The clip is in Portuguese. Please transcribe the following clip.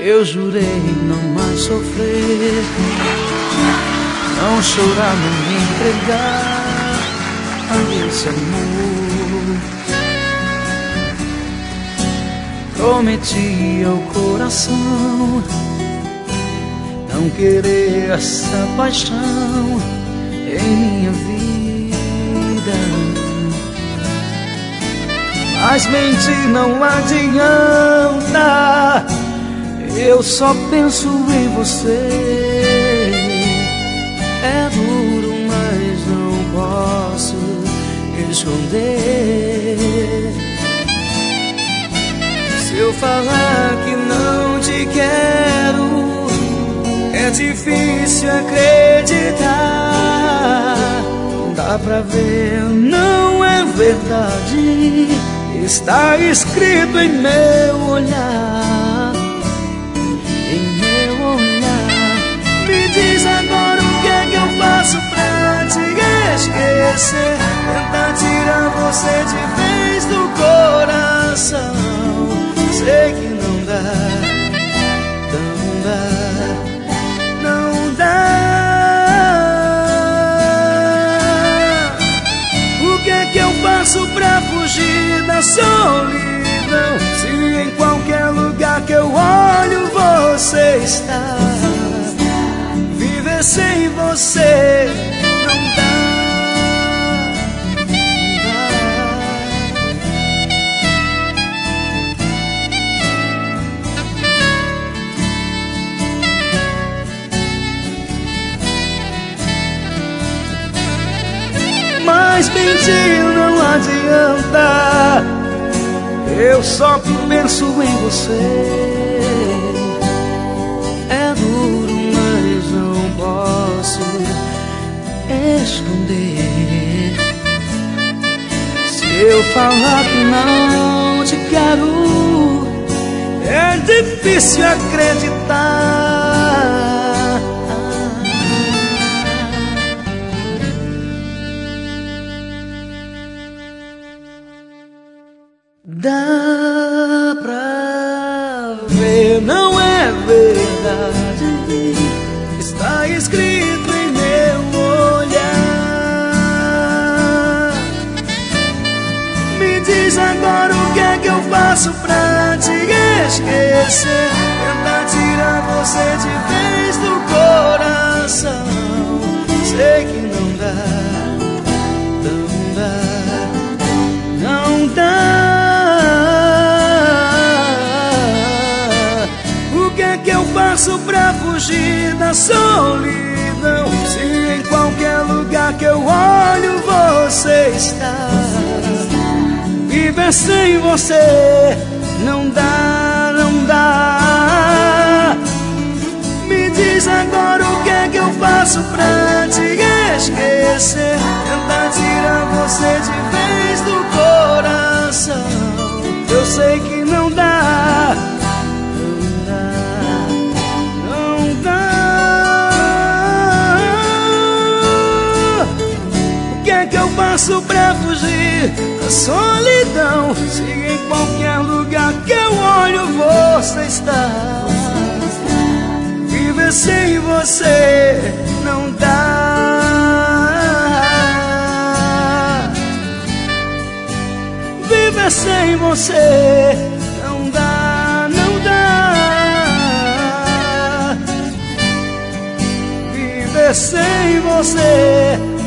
Eu jurei não mais sofrer, não chorar, não me entregar a esse amor. Prometi ao coração não querer essa paixão em minha vida, mas mentir não adianta. Eu só penso em você. É duro, mas não posso esconder. Se eu falar que não te quero, é difícil acreditar. Dá pra ver, não é verdade. Está escrito em meu olhar. Me diz agora o que é que eu faço pra te esquecer. Tentar tirar você de vez do coração. Sei que não dá, não dá, não dá. O que é que eu faço pra fugir da solidão? Se em qualquer lugar que eu olho você está. Viver sem você não dá, não dá. Mas mentir não adianta. Eu só penso em você. É duro, mas não posso esconder. Se eu falar que não te quero, é difícil acreditar. Dá pra ver, não é verdade. Está escrito em meu olhar. Me diz agora o que é que eu faço pra te esquecer. Tentar tirar você de vez do coração. Sei que não dá, não dá, não dá. Eu faço pra fugir da solidão? Se em qualquer lugar que eu olho você está. Viver sem você não dá, não dá. Me diz agora o que é que eu faço pra te esquecer. Tentar tirar você de vez do coração. Eu sei que não dá. Eu faço pra fugir da solidão? Se em qualquer lugar que eu olho você está. Viver sem você não dá. Viver sem você não dá, não dá. Viver sem você